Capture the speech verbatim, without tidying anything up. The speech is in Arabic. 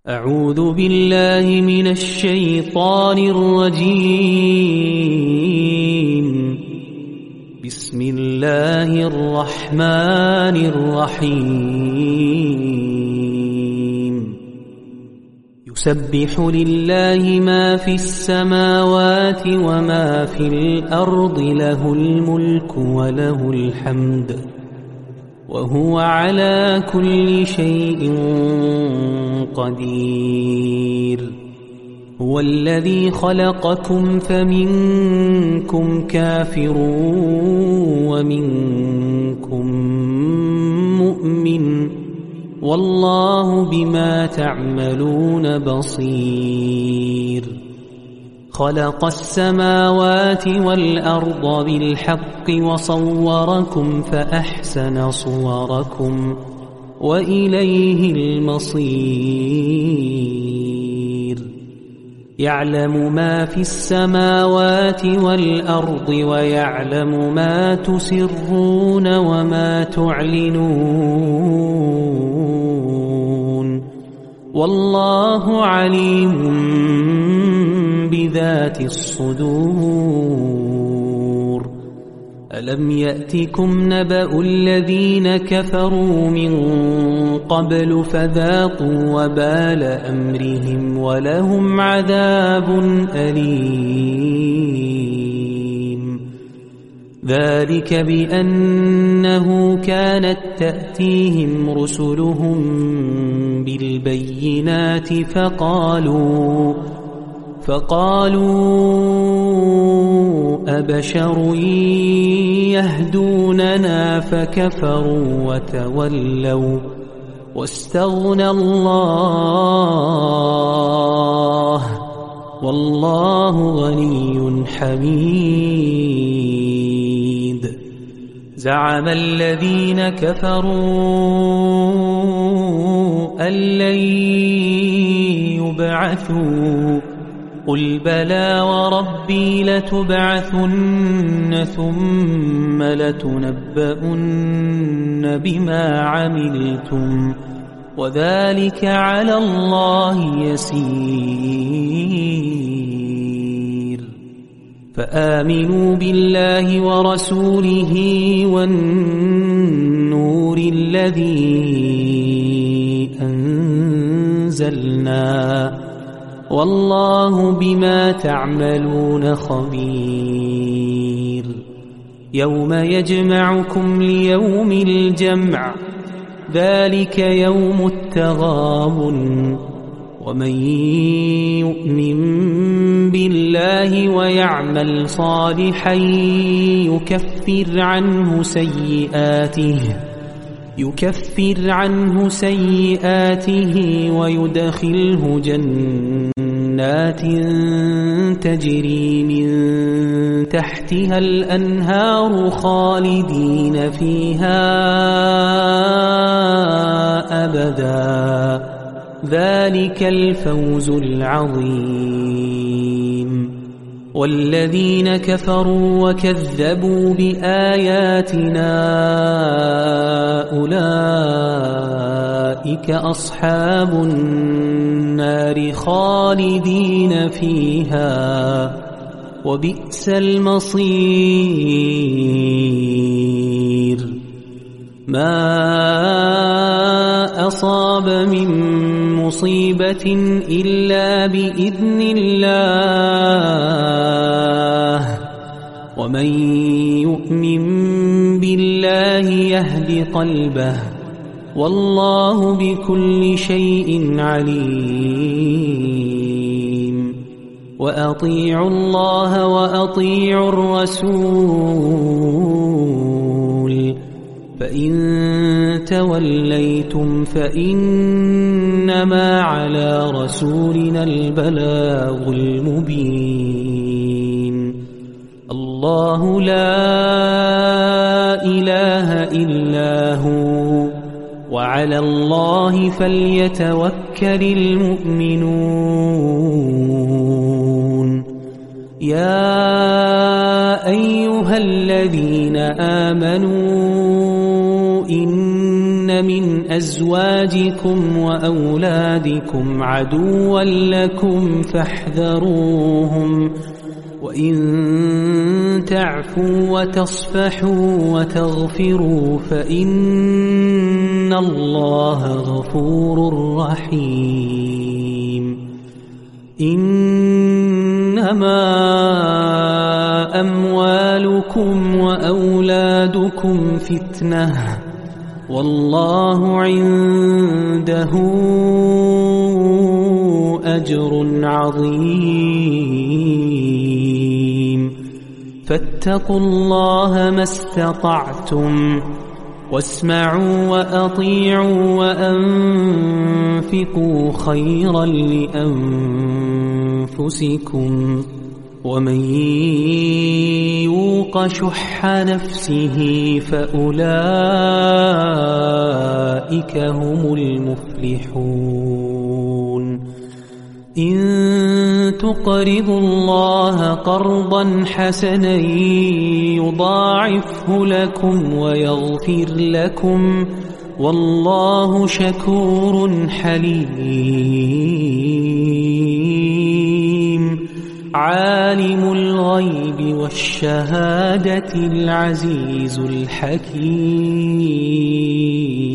أعوذ بالله من الشيطان الرجيم. بسم الله الرحمن الرحيم. يسبح لله ما في السماوات وما في الأرض، له الملك وله الحمد وهو على كل شيء قدير. هو الذي خلقكم فمنكم كافر ومنكم مؤمن، والله بما تعملون بصير. خلق السماوات والأرض بالحق وصوركم فأحسن صوركم وإليه المصير. يعلم ما في السماوات والأرض ويعلم ما تسرون وما تعلنون، والله عليم بذات الصدور. ألم يأتكم نبأ الذين كفروا من قبل فذاقوا وبال أمرهم ولهم عذاب أليم. ذلك بأنه كانت تأتيهم رسلهم بالبينات فقالوا فقالوا أبشر يهدوننا فكفروا وتولوا واستغنى الله، والله غني حميد. زعم الذين كفروا أن لن يبعثوا، قل بلى وربي لتبعثن ثم لتنبؤن بما عملتم وذلك على الله يسير. فآمنوا بالله ورسوله والنور الذي أنزلنا، والله بما تعملون خبير. يوم يجمعكم ليوم الجمع، ذلك يوم التغابن. ومن يؤمن بالله ويعمل صالحا يكفر عنه سيئاته يكفر عنه سيئاته ويدخله جنات تجري من تحتها الأنهار خالدين فيها أبدا، ذلك الفوز العظيم. والذين كفروا وكذبوا بآياتنا أولئك أصحاب النار خالدين فيها، وبئس المصير. ما أصاب من مصيبة إلا بإذن الله، ومن يؤمن بالله يهد قلبه، والله بكل شيء عليم. وأطيعوا الله وأطيعوا الرسول، فإن توليتم فإنما على رسولنا البلاغ المبين. الله لا إله إلا هو، وعلى الله فليتوكل المؤمنون. يا أيها الذين آمنوا إن من أزواجكم وأولادكم عدوا لكم فاحذروهم وإن تعفوا وتصفحوا وتغفروا فإن الله غفور رحيم إنما أموالكم وأولادكم فتنة والله عنده أجر عظيم فاتقوا الله ما استطعتم واسمعوا وأطيعوا وأنفقوا خيرا لأنفسكم ومن يوق شح نفسه فأولئك هم المفلحون إن تقرضوا الله قرضا حسنا يضاعفه لكم ويغفر لكم والله شكور حليم عالم الغيب والشهادة العزيز الحكيم